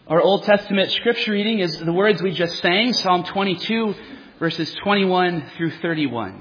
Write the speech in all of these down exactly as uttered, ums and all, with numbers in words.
Our Old Testament scripture reading is the words we just sang, Psalm twenty-two, verses twenty-one through thirty-one.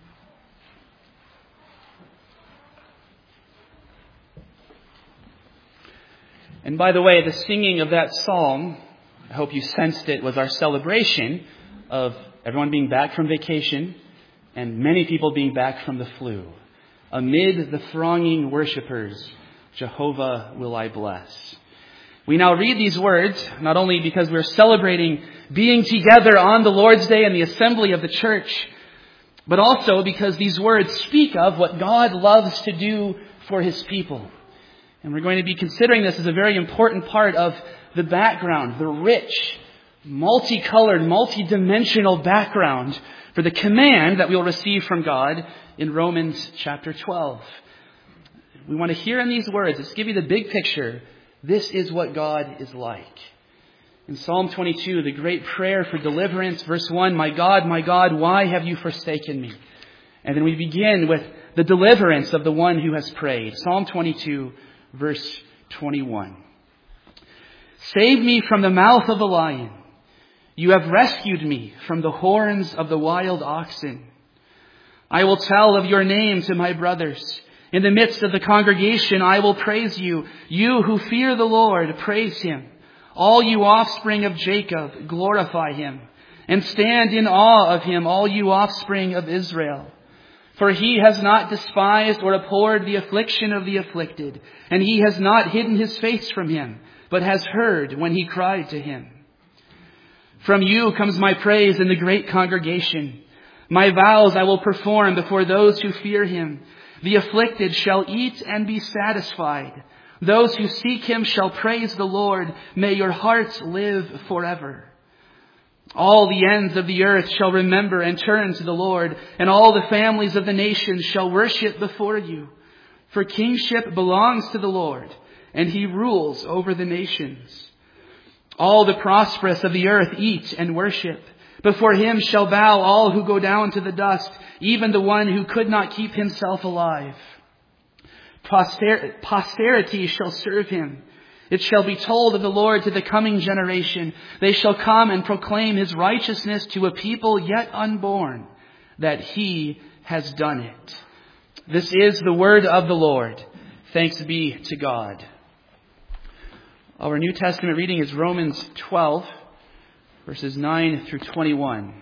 And by the way, the singing of that psalm, I hope you sensed it, was our celebration of everyone being back from vacation and many people being back from the flu. Amid the thronging worshipers, Jehovah will I bless. We now read these words, not only because we're celebrating being together on the Lord's Day and the assembly of the church, but also because these words speak of what God loves to do for His people. And we're going to be considering this as a very important part of the background, the rich, multicolored, multidimensional background for the command that we will receive from God in Romans chapter twelve. We want to hear in these words, let's give you the big picture. This is what God is like. In Psalm twenty-two, the great prayer for deliverance, verse one, "My God, my God, why have you forsaken me?" And then we begin with the deliverance of the one who has prayed. Psalm twenty-two, verse twenty-one. "Save me from the mouth of the lion. You have rescued me from the horns of the wild oxen. I will tell of your name to my brothers. In the midst of the congregation, I will praise you. You who fear the Lord, praise Him. All you offspring of Jacob, glorify Him. And stand in awe of Him, all you offspring of Israel. For He has not despised or abhorred the affliction of the afflicted, and He has not hidden His face from him, but has heard when he cried to Him. From you comes my praise in the great congregation. My vows I will perform before those who fear Him. The afflicted shall eat and be satisfied. Those who seek Him shall praise the Lord. May your hearts live forever. All the ends of the earth shall remember and turn to the Lord, and all the families of the nations shall worship before you. For kingship belongs to the Lord, and He rules over the nations. All the prosperous of the earth eat and worship. Before Him shall bow all who go down to the dust, even the one who could not keep himself alive. Poster- posterity shall serve Him. It shall be told of the Lord to the coming generation. They shall come and proclaim His righteousness to a people yet unborn, that He has done it." This is the word of the Lord. Thanks be to God. Our New Testament reading is Romans twelve, verses nine through twenty-one.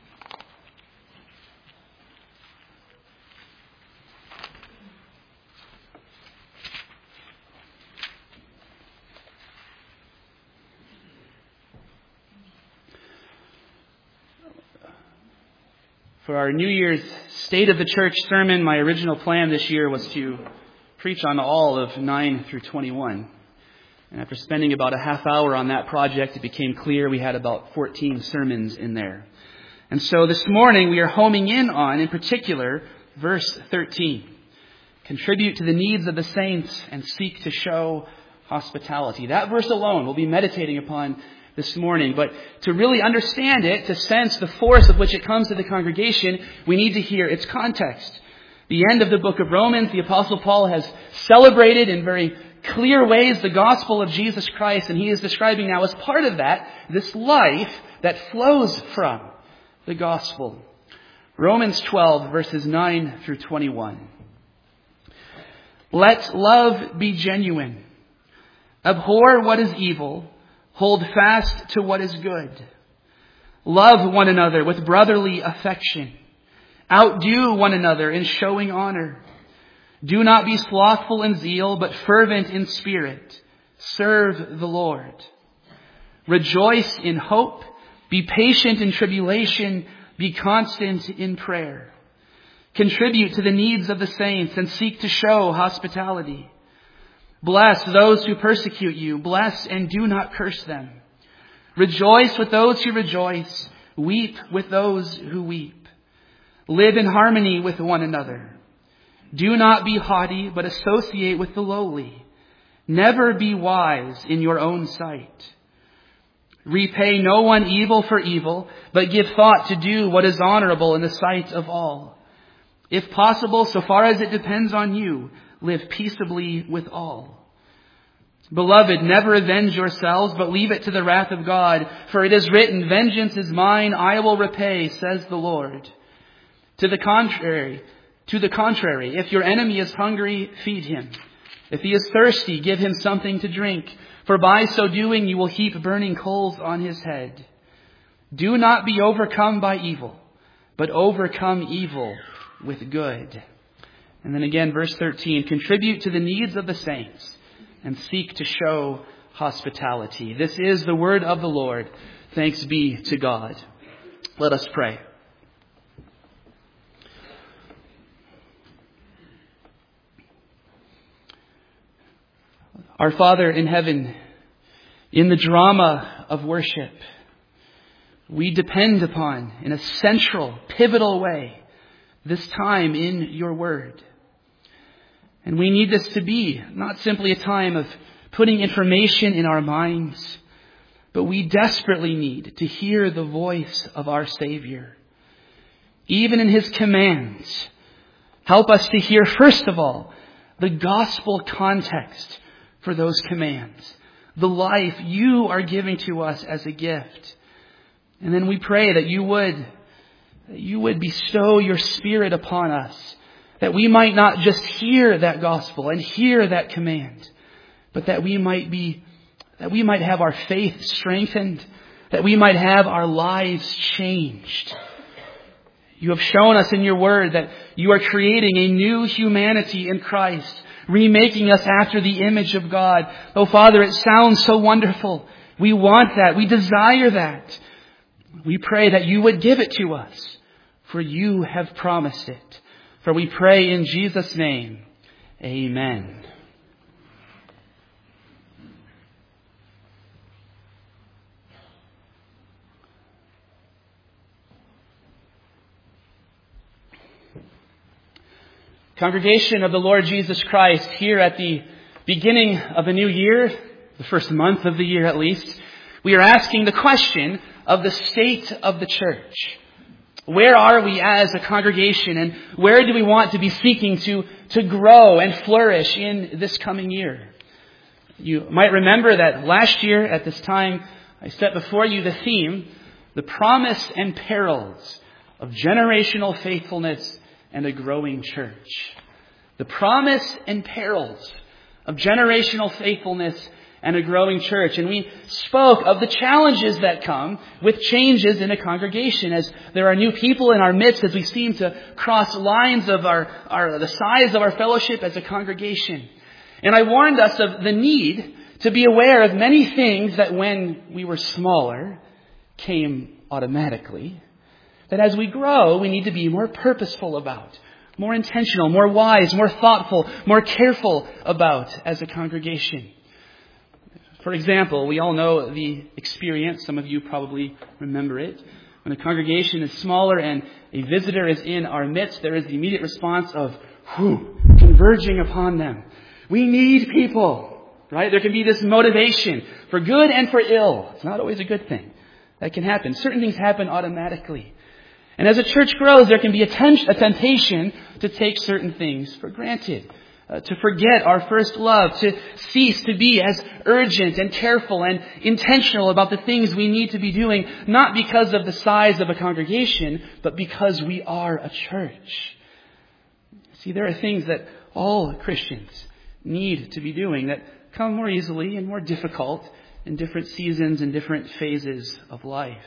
For our New Year's State of the Church sermon, my original plan this year was to preach on all of nine through twenty-one. And after spending about a half hour on that project, it became clear we had about fourteen sermons in there. And so this morning we are homing in on, in particular, verse thirteen. "Contribute to the needs of the saints and seek to show hospitality." That verse alone we'll be meditating upon this morning. But to really understand it, to sense the force of which it comes to the congregation, we need to hear its context. The end of the book of Romans, the Apostle Paul has celebrated in very clear ways the gospel of Jesus Christ, and he is describing now as part of that, this life that flows from the gospel. Romans twelve, verses nine through twenty-one. "Let love be genuine. Abhor what is evil. Hold fast to what is good. Love one another with brotherly affection. Outdo one another in showing honor. Do not be slothful in zeal, but fervent in spirit. Serve the Lord. Rejoice in hope. Be patient in tribulation. Be constant in prayer. Contribute to the needs of the saints and seek to show hospitality. Bless those who persecute you. Bless and do not curse them. Rejoice with those who rejoice. Weep with those who weep. Live in harmony with one another. Do not be haughty, but associate with the lowly. Never be wise in your own sight. Repay no one evil for evil, but give thought to do what is honorable in the sight of all. If possible, so far as it depends on you, live peaceably with all. Beloved, never avenge yourselves, but leave it to the wrath of God. For it is written, vengeance is mine, I will repay, says the Lord. To the contrary, to the contrary, if your enemy is hungry, feed him. If he is thirsty, give him something to drink. For by so doing, you will heap burning coals on his head. Do not be overcome by evil, but overcome evil with good. And then again, verse thirteen, contribute to the needs of the saints and seek to show hospitality. This is the word of the Lord. Thanks be to God. Let us pray. Our Father in heaven, in the drama of worship, we depend upon, in a central, pivotal way, this time in your word. And we need this to be not simply a time of putting information in our minds, but we desperately need to hear the voice of our Savior. Even in his commands, help us to hear, first of all, the gospel context for those commands, the life you are giving to us as a gift. And then we pray that you would, that you would bestow your Spirit upon us, that we might not just hear that gospel and hear that command, but that we might be, that we might have our faith strengthened, that we might have our lives changed. You have shown us in your word that you are creating a new humanity in Christ, remaking us after the image of God. Oh, Father, it sounds so wonderful. We want that. We desire that. We pray that you would give it to us, for you have promised it. For we pray in Jesus' name, amen. Congregation of the Lord Jesus Christ, here at the beginning of a new year, the first month of the year at least, we are asking the question of the state of the church. Where are we as a congregation, and where do we want to be seeking to, to grow and flourish in this coming year? You might remember that last year at this time, I set before you the theme, the promise and perils of generational faithfulness and a growing church. The promise and perils of generational faithfulness and a growing church. And we spoke of the challenges that come with changes in a congregation, as there are new people in our midst, as we seem to cross lines of our, our the size of our fellowship as a congregation. And I warned us of the need to be aware of many things that when we were smaller came automatically. That as we grow, we need to be more purposeful about, more intentional, more wise, more thoughtful, more careful about as a congregation. For example, we all know the experience, some of you probably remember it. When a congregation is smaller and a visitor is in our midst, there is the immediate response of, whew, converging upon them. We need people, right? There can be this motivation for good and for ill. It's not always a good thing. That can happen. Certain things happen automatically. And as a church grows, there can be a, ten- a temptation to take certain things for granted. Uh, to forget our first love, to cease to be as urgent and careful and intentional about the things we need to be doing, not because of the size of a congregation, but because we are a church. See, there are things that all Christians need to be doing that come more easily and more difficult in different seasons and different phases of life.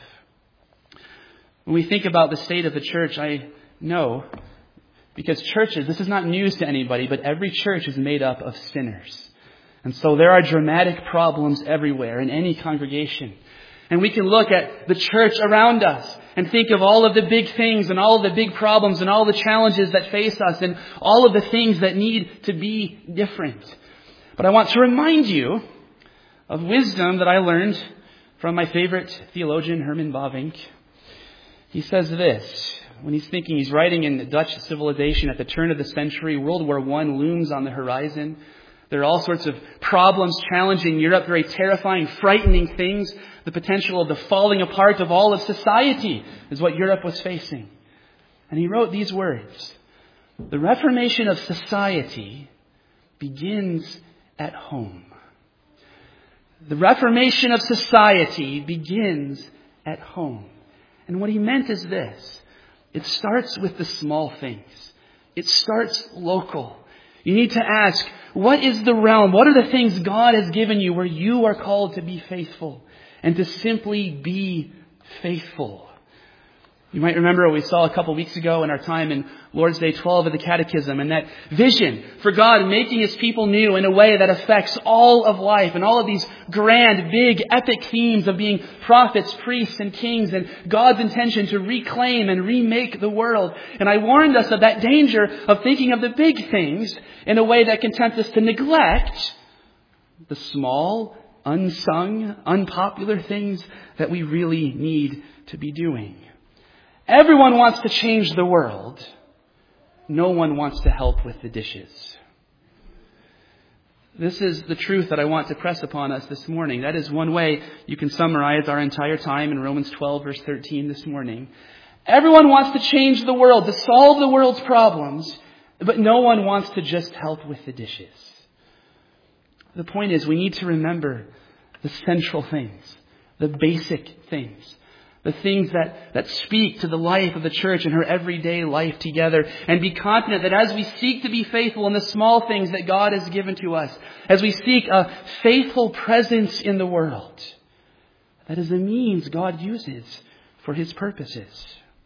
When we think about the state of the church, I know, because churches, this is not news to anybody, but every church is made up of sinners. And so there are dramatic problems everywhere in any congregation. And we can look at the church around us and think of all of the big things and all of the big problems and all the challenges that face us and all of the things that need to be different. But I want to remind you of wisdom that I learned from my favorite theologian, Herman Bavinck. He says this. When he's thinking, he's writing in the Dutch civilization at the turn of the century. World War One looms on the horizon. There are all sorts of problems challenging Europe, very terrifying, frightening things. The potential of the falling apart of all of society is what Europe was facing. And he wrote these words. The reformation of society begins at home. The reformation of society begins at home. And what he meant is this. It starts with the small things. It starts local. You need to ask, what is the realm? What are the things God has given you where you are called to be faithful and to simply be faithful? You might remember what we saw a couple weeks ago in our time in Lord's Day twelve of the Catechism, and that vision for God making His people new in a way that affects all of life, and all of these grand, big, epic themes of being prophets, priests, and kings, and God's intention to reclaim and remake the world. And I warned us of that danger of thinking of the big things in a way that can tempt us to neglect the small, unsung, unpopular things that we really need to be doing. Everyone wants to change the world. No one wants to help with the dishes. This is the truth that I want to press upon us this morning. That is one way you can summarize our entire time in Romans twelve, verse thirteen this morning. Everyone wants to change the world, to solve the world's problems, but no one wants to just help with the dishes. The point is, we need to remember the central things, the basic things. The things that, that speak to the life of the church and her everyday life together. And be confident that as we seek to be faithful in the small things that God has given to us, as we seek a faithful presence in the world, that is a means God uses for His purposes.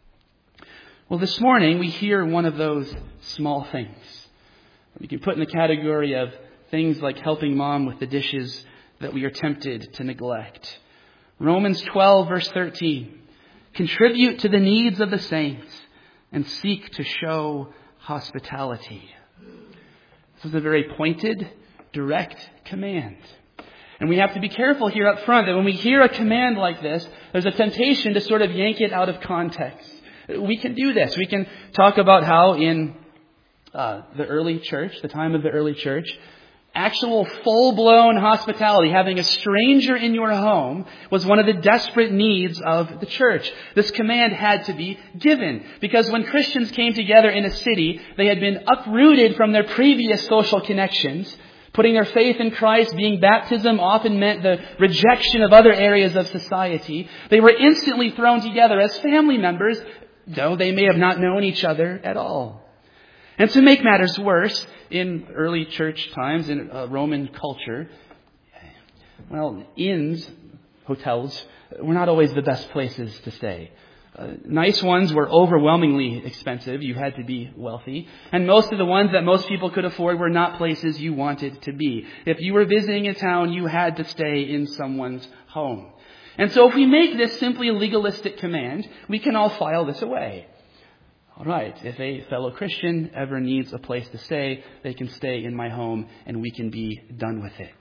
Well, this morning we hear one of those small things. We can put in the category of things like helping mom with the dishes that we are tempted to neglect. Romans twelve, verse thirteen. Contribute to the needs of the saints and seek to show hospitality. This is a very pointed, direct command. And we have to be careful here up front that when we hear a command like this, there's a temptation to sort of yank it out of context. We can do this. We can talk about how in uh, the early church, the time of the early church, actual full-blown hospitality, having a stranger in your home, was one of the desperate needs of the church. This command had to be given because when Christians came together in a city, they had been uprooted from their previous social connections. Putting their faith in Christ, being baptism, often meant the rejection of other areas of society. They were instantly thrown together as family members, though they may have not known each other at all. And to make matters worse, in early church times, in uh, Roman culture, well, inns, hotels, were not always the best places to stay. Uh, nice ones were overwhelmingly expensive. You had to be wealthy. And most of the ones that most people could afford were not places you wanted to be. If you were visiting a town, you had to stay in someone's home. And so if we make this simply a legalistic command, we can all file this away. All right, if a fellow Christian ever needs a place to stay, they can stay in my home and we can be done with it.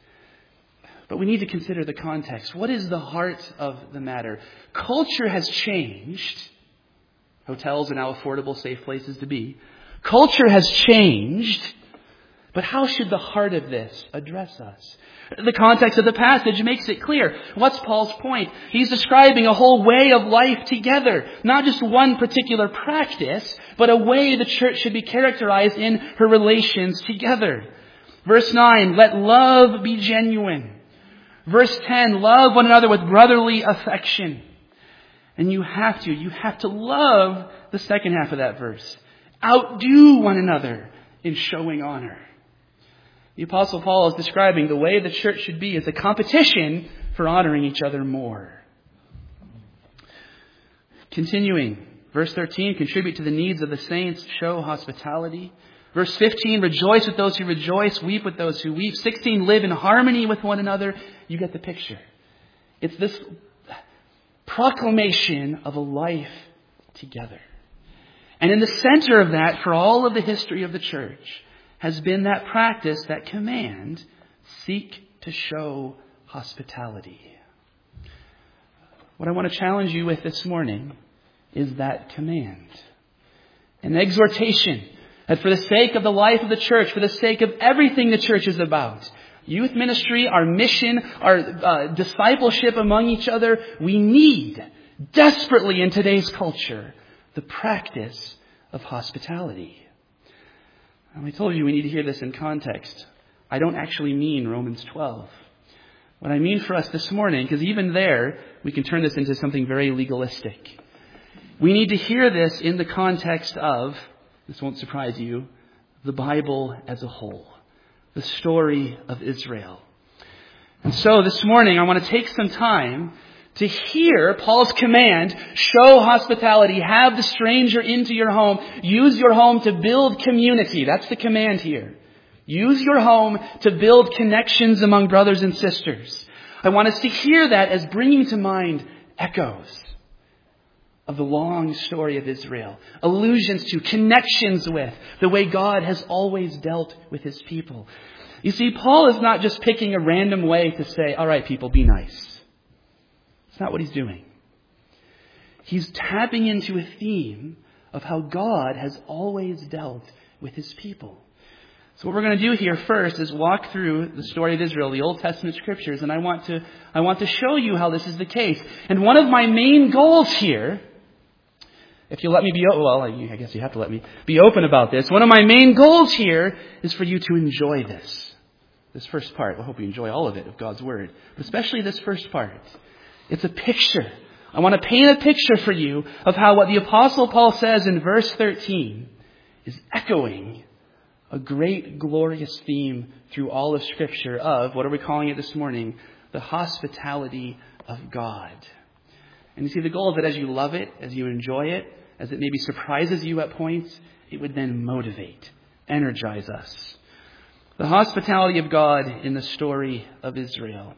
But we need to consider the context. What is the heart of the matter? Culture has changed. Hotels are now affordable, safe places to be. Culture has changed. But how should the heart of this address us? The context of the passage makes it clear. What's Paul's point? He's describing a whole way of life together. Not just one particular practice, but a way the church should be characterized in her relations together. Verse nine, let love be genuine. Verse ten, love one another with brotherly affection. And you have to, you have to love the second half of that verse. Outdo one another in showing honor. The Apostle Paul is describing the way the church should be as a competition for honoring each other more. Continuing, verse thirteen, contribute to the needs of the saints, show hospitality. Verse fifteen, rejoice with those who rejoice, weep with those who weep. sixteen, live in harmony with one another. You get the picture. It's this proclamation of a life together. And in the center of that, for all of the history of the church, has been that practice, that command, seek to show hospitality. What I want to challenge you with this morning is that command. An exhortation that for the sake of the life of the church, for the sake of everything the church is about, youth ministry, our mission, our uh, discipleship among each other, we need desperately in today's culture the practice of hospitality. And I told you we need to hear this in context. I don't actually mean Romans twelve. What I mean for us this morning, because even there, we can turn this into something very legalistic. We need to hear this in the context of, this won't surprise you, the Bible as a whole. The story of Israel. And so this morning, I want to take some time to hear Paul's command, show hospitality, have the stranger into your home, use your home to build community. That's the command here. Use your home to build connections among brothers and sisters. I want us to hear that as bringing to mind echoes of the long story of Israel. Allusions to, connections with the way God has always dealt with his people. You see, Paul is not just picking a random way to say, all right, people, be nice. It's not what he's doing. He's tapping into a theme of how God has always dealt with his people. So what we're going to do here first is walk through the story of Israel, the Old Testament scriptures, and I want to I want to show you how this is the case. And one of my main goals here, if you let me be, well, I guess you have to let me be open about this. One of my main goals here is for you to enjoy this. This first part. I hope you enjoy all of it of God's Word, but especially this first part. It's a picture. I want to paint a picture for you of how what the Apostle Paul says in verse thirteen is echoing a great, glorious theme through all of Scripture of, what are we calling it this morning? The hospitality of God. And you see, the goal is that as you love it, as you enjoy it, as it maybe surprises you at points, it would then motivate, energize us. The hospitality of God in the story of Israel.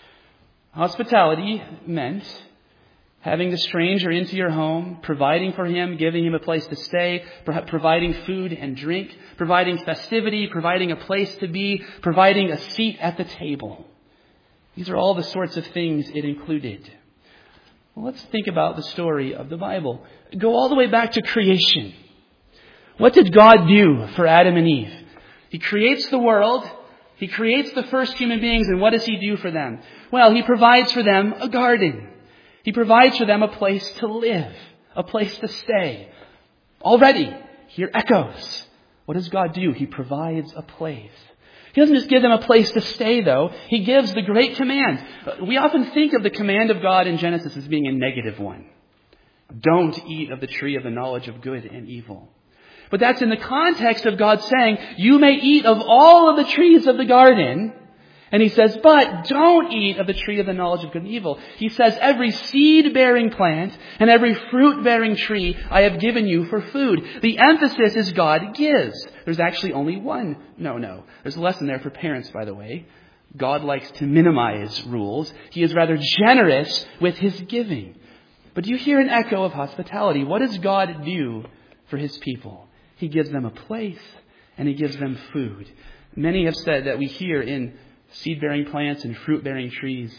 Hospitality meant having the stranger into your home, providing for him, giving him a place to stay, providing food and drink, providing festivity, providing a place to be, providing a seat at the table. These are all the sorts of things it included. Well, let's think about the story of the Bible. Go all the way back to creation. What did God do for Adam and Eve? He creates the world. He creates the first human beings, and what does he do for them? Well, he provides for them a garden. He provides for them a place to live, a place to stay. Already, here echoes. What does God do? He provides a place. He doesn't just give them a place to stay, though. He gives the great command. We often think of the command of God in Genesis as being a negative one. Don't eat of the tree of the knowledge of good and evil. But that's in the context of God saying, you may eat of all of the trees of the garden. And he says, but don't eat of the tree of the knowledge of good and evil. He says, every seed-bearing plant and every fruit-bearing tree I have given you for food. The emphasis is God gives. There's actually only one. No, no. There's a lesson there for parents, by the way. God likes to minimize rules. He is rather generous with his giving. But you hear an echo of hospitality. What does God do for his people? He gives them a place and he gives them food. Many have said that we hear in seed-bearing plants and fruit-bearing trees,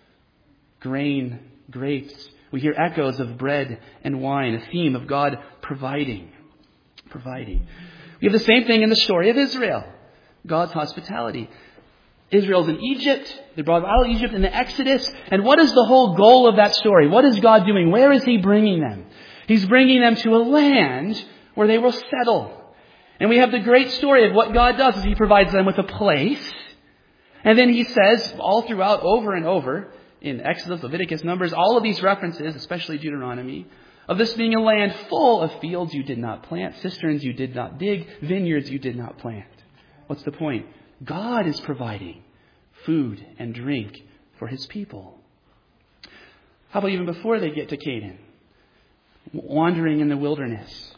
grain, grapes. We hear echoes of bread and wine, a theme of God providing. Providing. We have the same thing in the story of Israel. God's hospitality. Israel's in Egypt. They brought out of Egypt in the Exodus. And what is the whole goal of that story? What is God doing? Where is he bringing them? He's bringing them to a land where they will settle. And we have the great story of what God does is he provides them with a place. And then he says, all throughout, over and over, in Exodus, Leviticus, Numbers, all of these references, especially Deuteronomy, of this being a land full of fields you did not plant, cisterns you did not dig, vineyards you did not plant. What's the point? God is providing food and drink for his people. How about even before they get to Canaan? Wandering in the wilderness.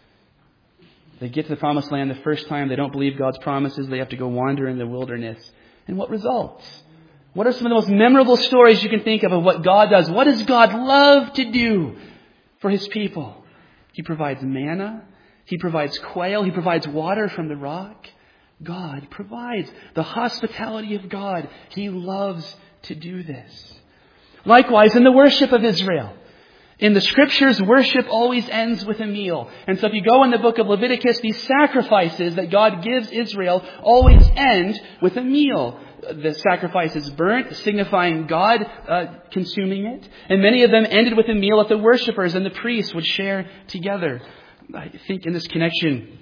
They get to the promised land the first time. They don't believe God's promises. They have to go wander in the wilderness. And what results? What are some of the most memorable stories you can think of of what God does? What does God love to do for his people? He provides manna. He provides quail. He provides water from the rock. God provides the hospitality of God. He loves to do this. Likewise, in the worship of Israel. In the scriptures, worship always ends with a meal. And so if you go in the book of Leviticus, these sacrifices that God gives Israel always end with a meal. The sacrifice is burnt, signifying God uh, consuming it. And many of them ended with a meal that the worshipers and the priests would share together. I think in this connection,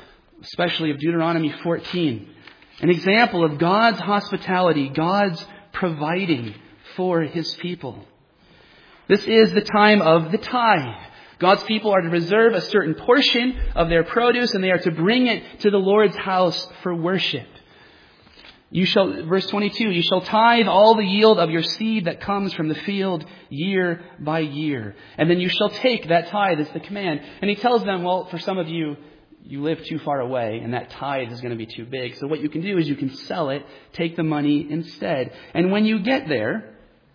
especially of Deuteronomy fourteen, an example of God's hospitality, God's providing for his people. This is the time of the tithe. God's people are to reserve a certain portion of their produce and they are to bring it to the Lord's house for worship. You shall, verse twenty-two, you shall tithe all the yield of your seed that comes from the field year by year. And then you shall take that tithe, is the command. And he tells them, well, for some of you, you live too far away and that tithe is going to be too big. So what you can do is you can sell it, take the money instead. And when you get there,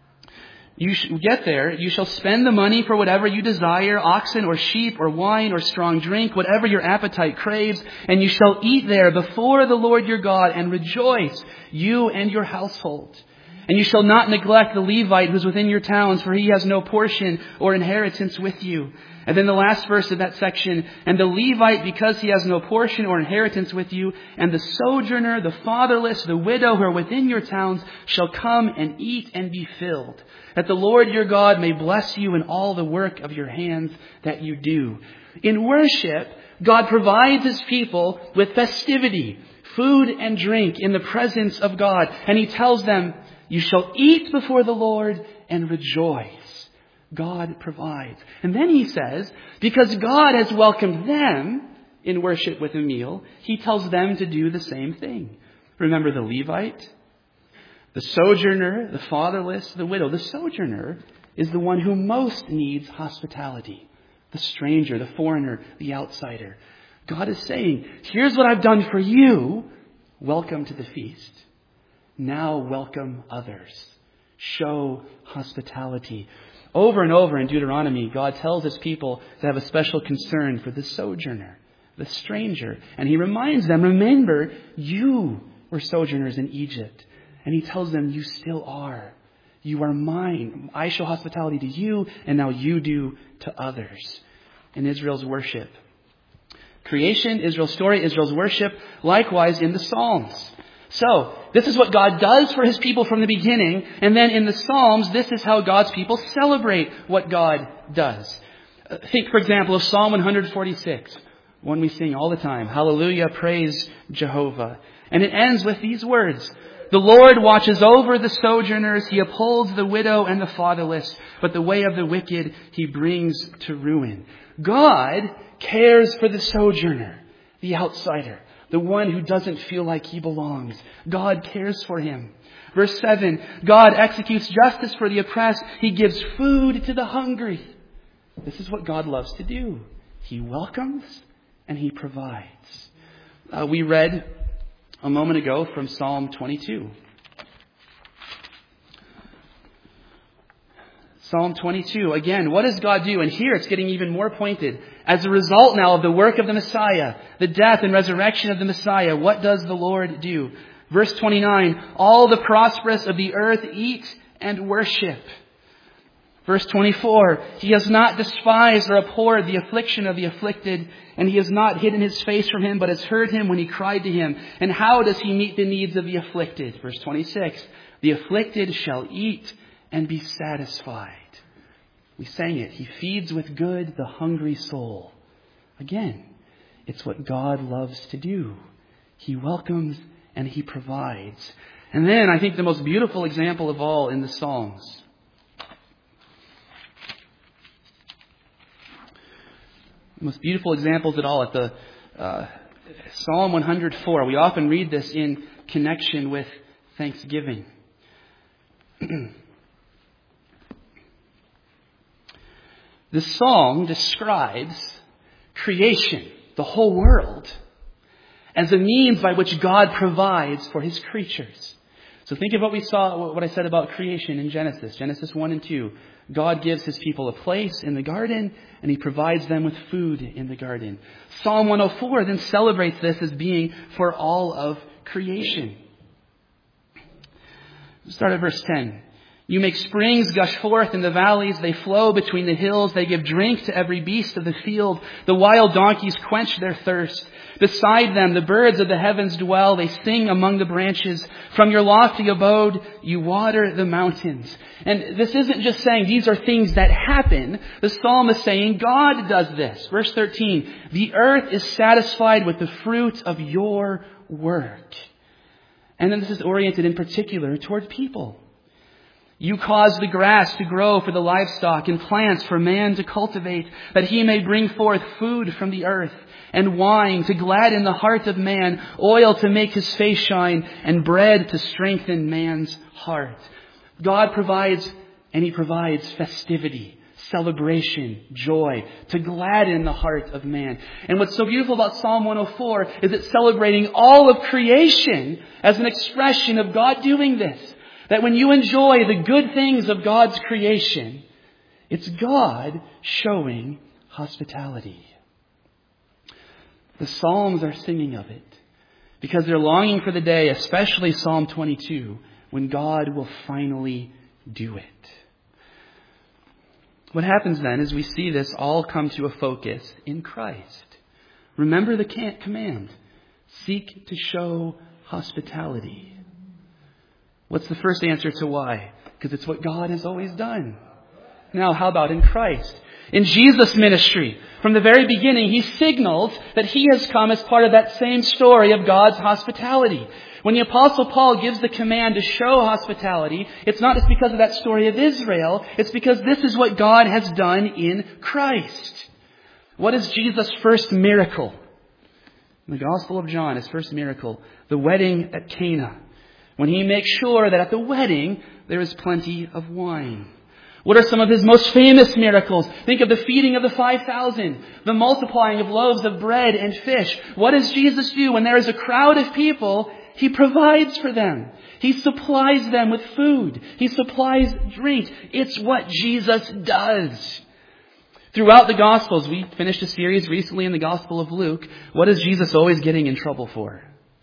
You shall get there, you shall spend the money for whatever you desire, oxen or sheep or wine or strong drink, whatever your appetite craves, and you shall eat there before the Lord your God and rejoice, you and your household. And you shall not neglect the Levite who is within your towns, for he has no portion or inheritance with you. And then the last verse of that section, and the Levite, because he has no portion or inheritance with you, and the sojourner, the fatherless, the widow who are within your towns, shall come and eat and be filled, that the Lord your God may bless you in all the work of your hands that you do. In worship, God provides his people with festivity, food and drink in the presence of God. And he tells them, you shall eat before the Lord and rejoice. God provides. And then he says, because God has welcomed them in worship with a meal, he tells them to do the same thing. Remember the Levite, the sojourner, the fatherless, the widow. The sojourner is the one who most needs hospitality. The stranger, the foreigner, the outsider. God is saying, here's what I've done for you. Welcome to the feast. Now welcome others. Show hospitality. Over and over in Deuteronomy, God tells his people to have a special concern for the sojourner, the stranger. And he reminds them, remember, you were sojourners in Egypt. And he tells them, you still are. You are mine. I show hospitality to you, and now you do to others. In Israel's worship. Creation, Israel's story, Israel's worship, likewise in the Psalms. So, this is what God does for his people from the beginning. And then in the Psalms, this is how God's people celebrate what God does. Think, for example, of Psalm one forty-six, one we sing all the time. Hallelujah, praise Jehovah. And it ends with these words. The Lord watches over the sojourners. He upholds the widow and the fatherless. But the way of the wicked he brings to ruin. God cares for the sojourner, the outsider. The one who doesn't feel like he belongs. God cares for him. Verse seven, God executes justice for the oppressed. He gives food to the hungry. This is what God loves to do. He welcomes and he provides. Uh, we read a moment ago from Psalm twenty-two. Psalm twenty-two. Again, what does God do? And here it's getting even more pointed. As a result now of the work of the Messiah, the death and resurrection of the Messiah, what does the Lord do? Verse twenty-nine, all the prosperous of the earth eat and worship. Verse twenty-four, he has not despised or abhorred the affliction of the afflicted, and he has not hidden his face from him, but has heard him when he cried to him. And how does he meet the needs of the afflicted? Verse twenty-six, the afflicted shall eat and be satisfied. We sang it. He feeds with good the hungry soul. Again, it's what God loves to do. He welcomes and he provides. And then I think the most beautiful example of all in the Psalms. The most beautiful examples at all at the uh, Psalm one hundred four. We often read this in connection with Thanksgiving. The psalm describes creation, the whole world, as a means by which God provides for his creatures. So think of what we saw, what I said about creation in Genesis, Genesis one and two. God gives his people a place in the garden, and he provides them with food in the garden. Psalm one oh four then celebrates this as being for all of creation. Start at verse ten. You make springs gush forth in the valleys. They flow between the hills. They give drink to every beast of the field. The wild donkeys quench their thirst. Beside them, the birds of the heavens dwell. They sing among the branches. From your lofty abode, you water the mountains. And this isn't just saying these are things that happen. The psalm is saying God does this. Verse thirteen, the earth is satisfied with the fruit of your work. And then this is oriented in particular toward people. You cause the grass to grow for the livestock and plants for man to cultivate, that he may bring forth food from the earth, and wine to gladden the heart of man, oil to make his face shine, and bread to strengthen man's heart. God provides, and He provides festivity, celebration, joy, to gladden the heart of man. And what's so beautiful about Psalm one oh four is it's celebrating all of creation as an expression of God doing this. That when you enjoy the good things of God's creation, it's God showing hospitality. The Psalms are singing of it because they're longing for the day, especially Psalm twenty-two, when God will finally do it. What happens then is we see this all come to a focus in Christ. Remember the command. Seek to show hospitality. What's the first answer to why? Because it's what God has always done. Now, how about in Christ? In Jesus' ministry, from the very beginning, He signaled that He has come as part of that same story of God's hospitality. When the Apostle Paul gives the command to show hospitality, it's not just because of that story of Israel. It's because this is what God has done in Christ. What is Jesus' first miracle? In the Gospel of John, His first miracle, the wedding at Cana. When He makes sure that at the wedding, there is plenty of wine. What are some of His most famous miracles? Think of the feeding of the five thousand, the multiplying of loaves of bread and fish. What does Jesus do when there is a crowd of people? He provides for them. He supplies them with food. He supplies drink. It's what Jesus does. Throughout the Gospels, we finished a series recently in the Gospel of Luke. What is Jesus always getting in trouble for?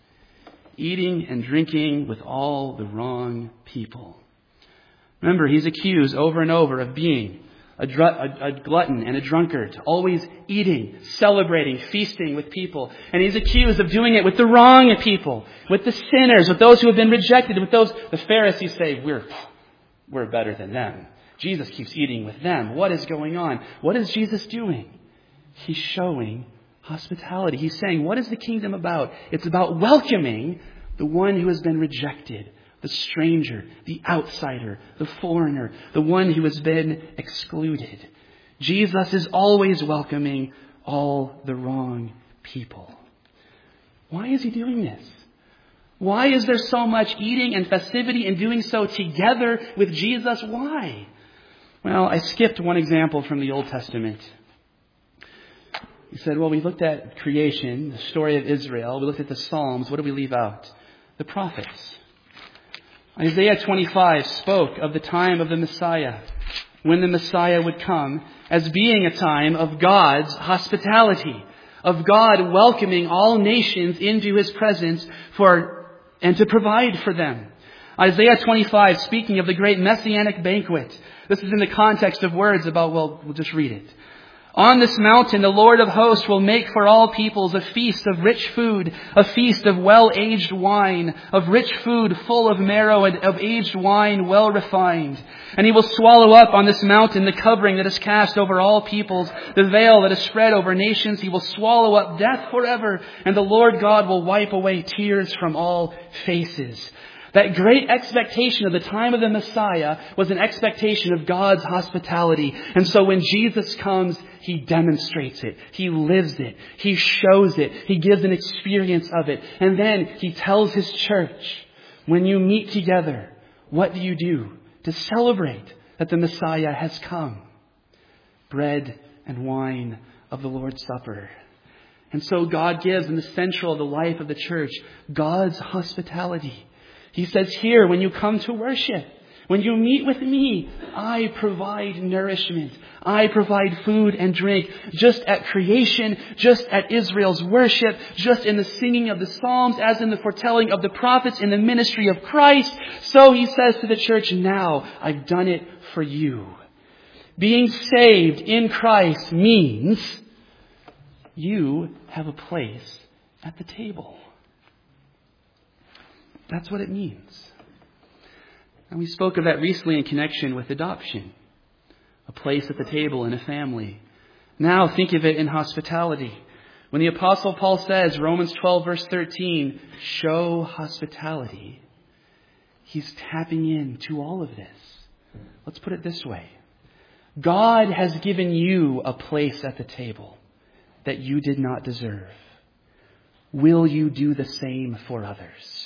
Eating and drinking with all the wrong people. Remember, He's accused over and over of being a, dr- a, a glutton and a drunkard, always eating, celebrating, feasting with people. And He's accused of doing it with the wrong people, with the sinners, with those who have been rejected, with those, the Pharisees say, we're, we're better than them. Jesus keeps eating with them. What is going on? What is Jesus doing? He's showing hospitality. He's saying, what is the kingdom about? It's about welcoming the one who has been rejected, the stranger, the outsider, the foreigner, the one who has been excluded. Jesus is always welcoming all the wrong people. Why is He doing this? Why is there so much eating and festivity and doing so together with Jesus? Why? Well, I skipped one example from the Old Testament. He said, well, we looked at creation, the story of Israel. We looked at the Psalms. What did we leave out? The prophets. Isaiah twenty-five spoke of the time of the Messiah, when the Messiah would come, as being a time of God's hospitality, of God welcoming all nations into His presence for and to provide for them. Isaiah twenty-five, speaking of the great messianic banquet. This is in the context of words about, well, we'll just read it. On this mountain, the Lord of hosts will make for all peoples a feast of rich food, a feast of well-aged wine, of rich food full of marrow, and of aged wine well refined. And He will swallow up on this mountain the covering that is cast over all peoples, the veil that is spread over nations. He will swallow up death forever, and the Lord God will wipe away tears from all faces. That great expectation of the time of the Messiah was an expectation of God's hospitality. And so when Jesus comes, He demonstrates it. He lives it. He shows it. He gives an experience of it. And then He tells His church, when you meet together, what do you do to celebrate that the Messiah has come? Bread and wine of the Lord's Supper. And so God gives in the central of the life of the church, God's hospitality. He says here, when you come to worship, when you meet with me, I provide nourishment. I provide food and drink. Just at creation, just at Israel's worship, just in the singing of the Psalms, as in the foretelling of the prophets, in the ministry of Christ. So He says to the church, now I've done it for you. Being saved in Christ means you have a place at the table. That's what it means. And we spoke of that recently in connection with adoption. A place at the table in a family. Now think of it in hospitality. When the Apostle Paul says, Romans twelve verse thirteen, show hospitality, he's tapping into all of this. Let's put it this way. God has given you a place at the table that you did not deserve. Will you do the same for others?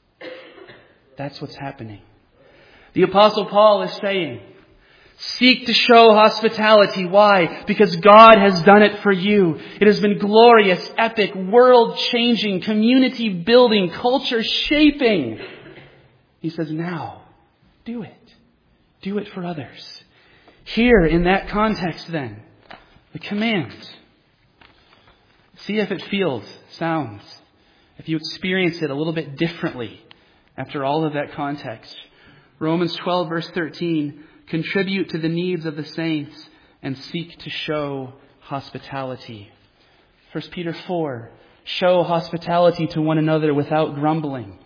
That's what's happening. The Apostle Paul is saying, seek to show hospitality. Why? Because God has done it for you. It has been glorious, epic, world-changing, community-building, culture-shaping. He says, now, do it. Do it for others. Here, in that context then, the command. See if it feels, sounds, if you experience it a little bit differently after all of that context. Romans twelve verse thirteen, contribute to the needs of the saints and seek to show hospitality. First Peter four, show hospitality to one another without grumbling.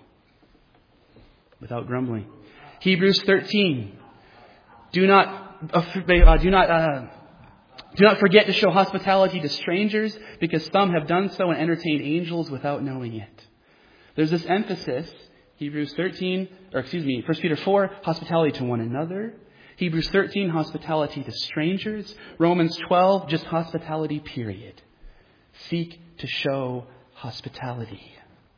Without grumbling. Hebrews thirteen, do not, uh, do not, uh, Do not forget to show hospitality to strangers, because some have done so and entertained angels without knowing it. There's this emphasis, Hebrews thirteen, or excuse me, First Peter four, hospitality to one another. Hebrews thirteen, hospitality to strangers. Romans twelve, just hospitality, period. Seek to show hospitality.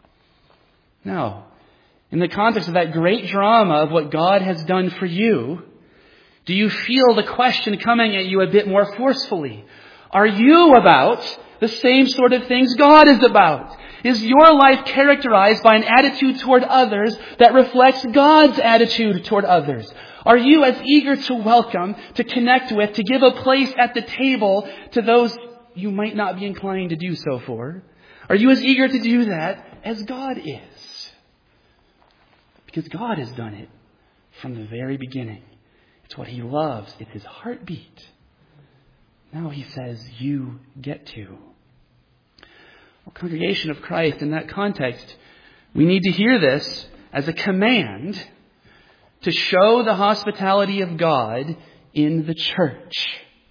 Now, in the context of that great drama of what God has done for you, do you feel the question coming at you a bit more forcefully? Are you about the same sort of things God is about? Is your life characterized by an attitude toward others that reflects God's attitude toward others? Are you as eager to welcome, to connect with, to give a place at the table to those you might not be inclined to do so for? Are you as eager to do that as God is? Because God has done it from the very beginning. It's what He loves. It's His heartbeat. Now He says, you get to. Well, congregation of Christ, in that context, we need to hear this as a command to show the hospitality of God in the church.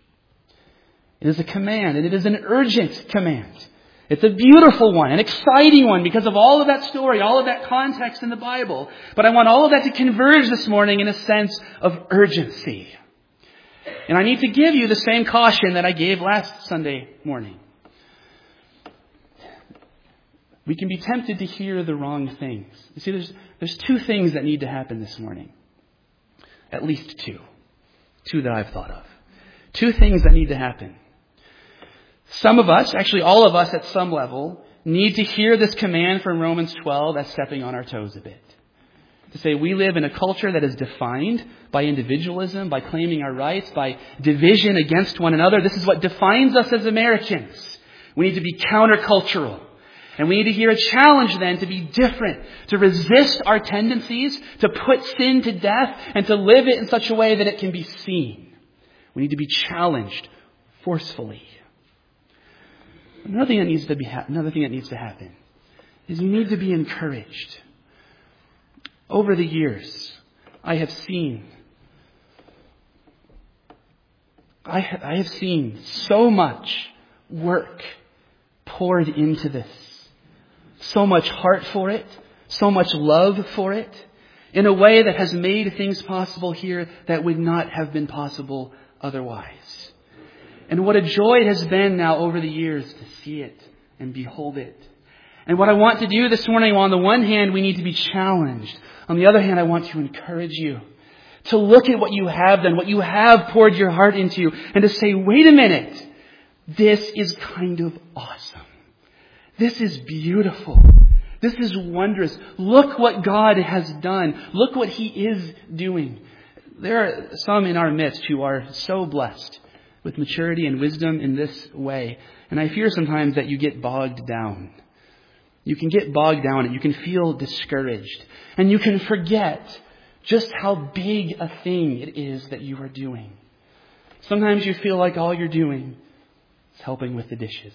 It is a command, and it is an urgent command. It's a beautiful one, an exciting one because of all of that story, all of that context in the Bible. But I want all of that to converge this morning in a sense of urgency. And I need to give you the same caution that I gave last Sunday morning. We can be tempted to hear the wrong things. You see, there's, there's two things that need to happen this morning. At least two. Two that I've thought of. Two things that need to happen. Some of us, actually all of us at some level, need to hear this command from Romans twelve as stepping on our toes a bit. To say we live in a culture that is defined by individualism, by claiming our rights, by division against one another. This is what defines us as Americans. We need to be countercultural. And we need to hear a challenge then to be different, to resist our tendencies, to put sin to death, and to live it in such a way that it can be seen. We need to be challenged forcefully. Another thing that needs to be ha- another thing that needs to happen is you need to be encouraged. Over the years, I have seen I, ha- I have seen so much work poured into this, so much heart for it, so much love for it, in a way that has made things possible here that would not have been possible otherwise. And what a joy it has been now over the years to see it and behold it. And what I want to do this morning, well, on the one hand, we need to be challenged. On the other hand, I want to encourage you to look at what you have done, what you have poured your heart into, and to say, wait a minute, this is kind of awesome. This is beautiful. This is wondrous. Look what God has done. Look what He is doing. There are some in our midst who are so blessed with maturity and wisdom in this way. And I fear sometimes that you get bogged down. You can get bogged down and you can feel discouraged. And you can forget just how big a thing it is that you are doing. Sometimes you feel like all you're doing is helping with the dishes.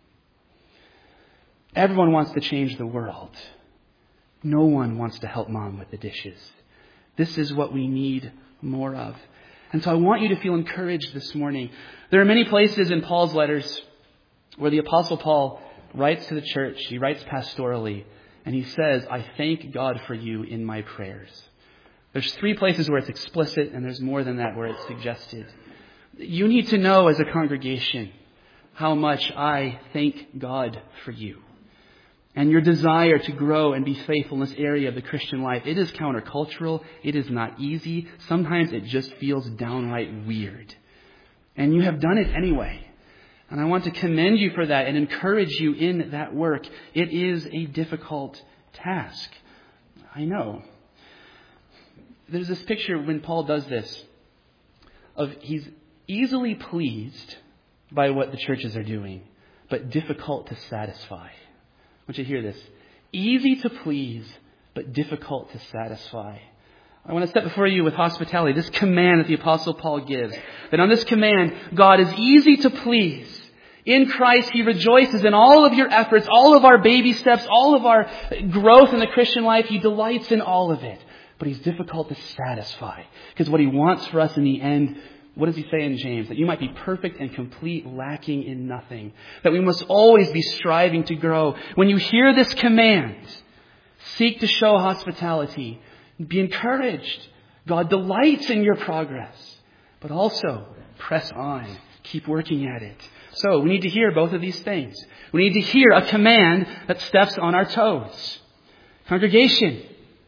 Everyone wants to change the world. No one wants to help mom with the dishes. This is what we need more of. And so I want you to feel encouraged this morning. There are many places in Paul's letters where the Apostle Paul writes to the church. He writes pastorally. And he says, I thank God for you in my prayers. There's three places where it's explicit, and there's more than that where it's suggested. You need to know as a congregation how much I thank God for you. And your desire to grow and be faithful in this area of the Christian life. It is countercultural. It is not easy. Sometimes it just feels downright weird. And you have done it anyway. And I want to commend you for that and encourage you in that work. It is a difficult task. I know. There's this picture when Paul does this of he's easily pleased by what the churches are doing, but difficult to satisfy. I want you to hear this. Easy to please, but difficult to satisfy. I want to set before you with hospitality this command that the Apostle Paul gives. That on this command, God is easy to please. In Christ, He rejoices in all of your efforts, all of our baby steps, all of our growth in the Christian life. He delights in all of it. But He's difficult to satisfy. Because what He wants for us in the end, what does He say in James? That you might be perfect and complete, lacking in nothing. That we must always be striving to grow. When you hear this command, seek to show hospitality. Be encouraged. God delights in your progress. But also, press on. Keep working at it. So, we need to hear both of these things. We need to hear a command that steps on our toes. Congregation.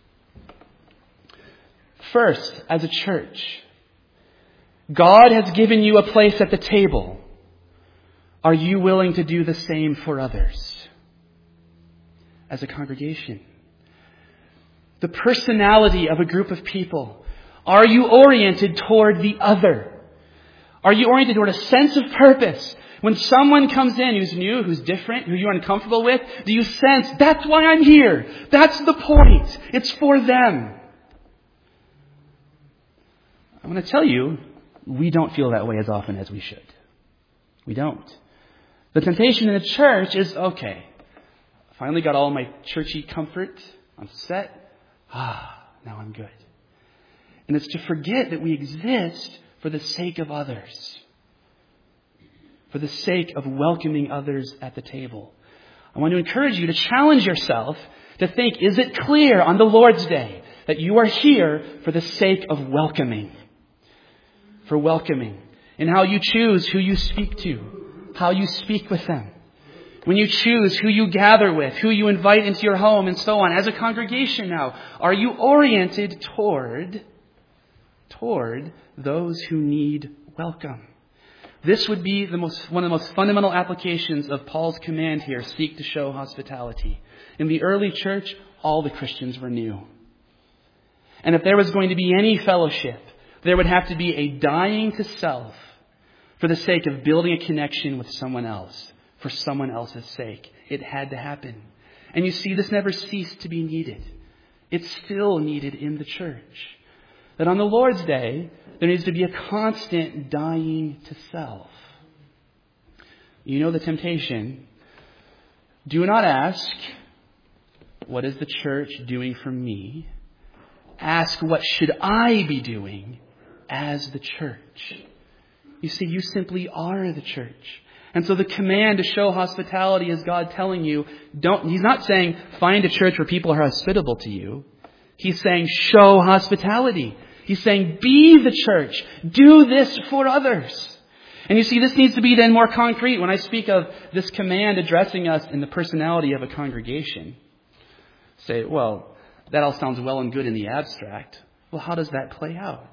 First, as a church, God has given you a place at the table. Are you willing to do the same for others? As a congregation. The personality of a group of people. Are you oriented toward the other? Are you oriented toward a sense of purpose? When someone comes in who's new, who's different, who you're uncomfortable with, do you sense, that's why I'm here. That's the point. It's for them. I want to tell you, we don't feel that way as often as we should. We don't. The temptation in the church is, okay, I finally got all my churchy comfort. I'm set. Ah, now I'm good. And it's to forget that we exist for the sake of others. For the sake of welcoming others at the table. I want to encourage you to challenge yourself to think, is it clear on the Lord's Day that you are here for the sake of welcoming? For welcoming. And how you choose who you speak to. How you speak with them. When you choose who you gather with, who you invite into your home and so on. As a congregation now, are you oriented toward, toward those who need welcome? This would be the most, one of the most fundamental applications of Paul's command here, seek to show hospitality. In the early church, all the Christians were new. And if there was going to be any fellowship, there would have to be a dying to self for the sake of building a connection with someone else, for someone else's sake. It had to happen. And you see, this never ceased to be needed. It's still needed in the church. That on the Lord's Day, there needs to be a constant dying to self. You know the temptation. Do not ask, what is the church doing for me? Ask, what should I be doing as the church? You see, you simply are the church. And so the command to show hospitality is God telling you, don't, He's not saying find a church where people are hospitable to you. He's saying show hospitality. He's saying, be the church. Do this for others. And you see, this needs to be then more concrete. When I speak of this command addressing us in the personality of a congregation, say, well, that all sounds well and good in the abstract. Well, how does that play out?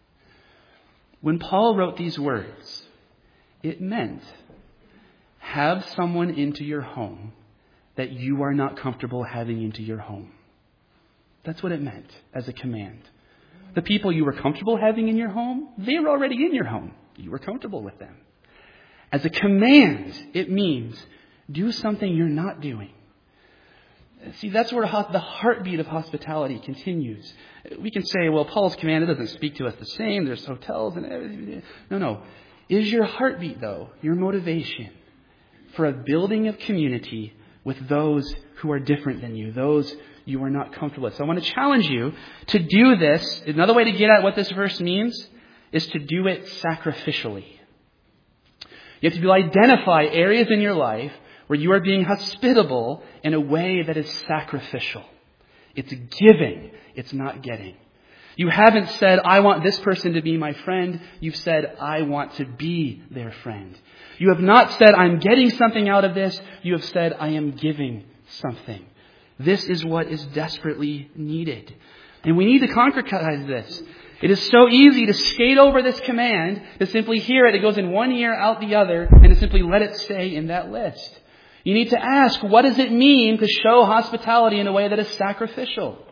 When Paul wrote these words, it meant have someone into your home that you are not comfortable having into your home. That's what it meant as a command. The people you were comfortable having in your home, they were already in your home. You were comfortable with them. As a command, it means do something you're not doing. See, that's where the heartbeat of hospitality continues. We can say, well, Paul's command, it doesn't speak to us the same. There's hotels and everything. No, no. Is your heartbeat, though, your motivation for a building of community with those who are different than you, those you are not comfortable with? So I want to challenge you to do this. Another way to get at what this verse means is to do it sacrificially. You have to identify areas in your life where you are being hospitable in a way that is sacrificial. It's giving. It's not getting. You haven't said, I want this person to be my friend. You've said, I want to be their friend. You have not said, I'm getting something out of this. You have said, I am giving something. This is what is desperately needed. And we need to concretize this. It is so easy to skate over this command, to simply hear it. It goes in one ear, out the other, and to simply let it stay in that list. You need to ask, what does it mean to show hospitality in a way that is sacrificial?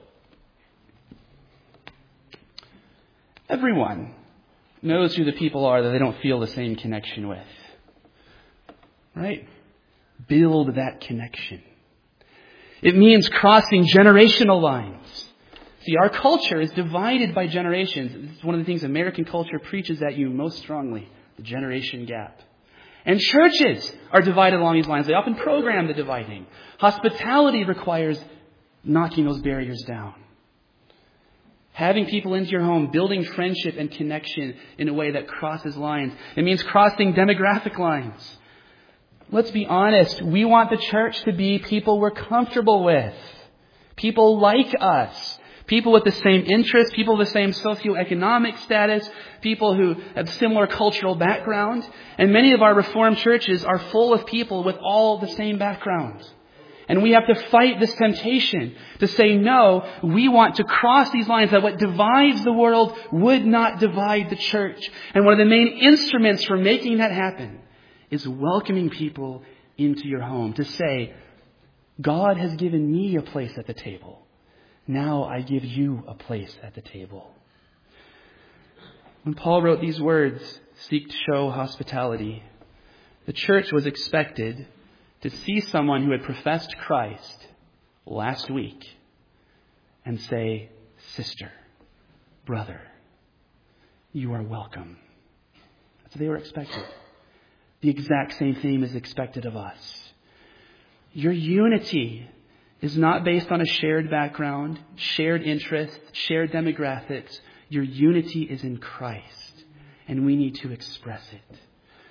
Everyone knows who the people are that they don't feel the same connection with. Right? Build that connection. It means crossing generational lines. See, our culture is divided by generations. This is one of the things American culture preaches at you most strongly, the generation gap. And churches are divided along these lines. They often program the dividing. Hospitality requires knocking those barriers down. Having people into your home, building friendship and connection in a way that crosses lines. It means crossing demographic lines. Let's be honest. We want the church to be people we're comfortable with. People like us. People with the same interests. People with the same socioeconomic status. People who have similar cultural background. And many of our Reformed churches are full of people with all the same backgrounds. And we have to fight this temptation to say, no, we want to cross these lines, that what divides the world would not divide the church. And one of the main instruments for making that happen is welcoming people into your home. To say, God has given me a place at the table. Now I give you a place at the table. When Paul wrote these words, seek to show hospitality, the church was expected to see someone who had professed Christ last week and say, sister, brother, you are welcome. That's what they were expected. The exact same thing is expected of us. Your unity is not based on a shared background, shared interests, shared demographics. Your unity is in Christ, and we need to express it.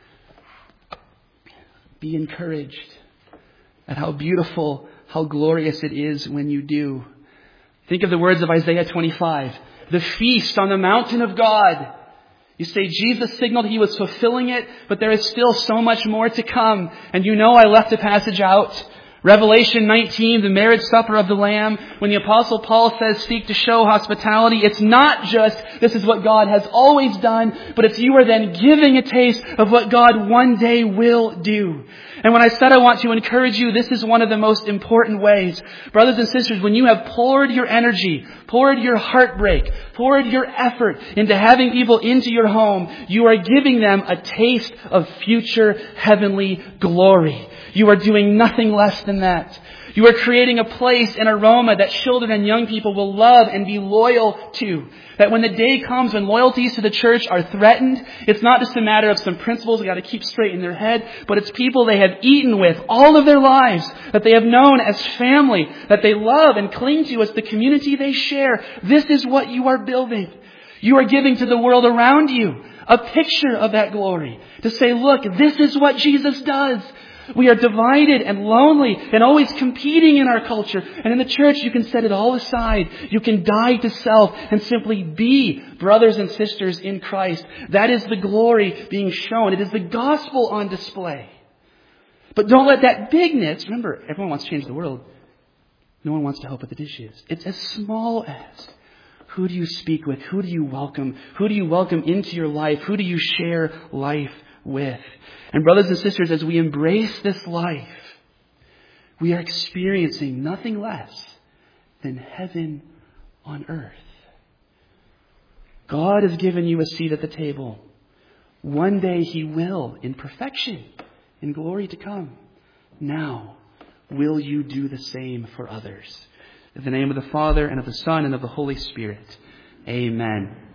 Be encouraged at how beautiful, how glorious it is when you do. Think of the words of Isaiah twenty-five. The feast on the mountain of God. You say Jesus signaled he was fulfilling it, but there is still so much more to come. And you know I left a passage out. Revelation nineteen, the marriage supper of the Lamb. When the Apostle Paul says seek to show hospitality, it's not just this is what God has always done, but it's you are then giving a taste of what God one day will do. And when I said I want to encourage you, this is one of the most important ways. Brothers and sisters, when you have poured your energy, poured your heartbreak, poured your effort into having people into your home, you are giving them a taste of future heavenly glory. You are doing nothing less than that. You are creating a place, an aroma that children and young people will love and be loyal to. That when the day comes when loyalties to the church are threatened, it's not just a matter of some principles they got to keep straight in their head, but it's people they have eaten with all of their lives, that they have known as family, that they love and cling to as the community they share. This is what you are building. You are giving to the world around you a picture of that glory. To say, look, this is what Jesus does. We are divided and lonely and always competing in our culture. And in the church, you can set it all aside. You can die to self and simply be brothers and sisters in Christ. That is the glory being shown. It is the gospel on display. But don't let that bigness, remember, everyone wants to change the world. No one wants to help with the dishes. It's as small as, who do you speak with? Who do you welcome? Who do you welcome into your life? Who do you share life with? And brothers and sisters, as we embrace this life, we are experiencing nothing less than heaven on earth. God has given you a seat at the table. One day He will, in perfection, in glory to come. Now, will you do the same for others? In the name of the Father, and of the Son, and of the Holy Spirit. Amen.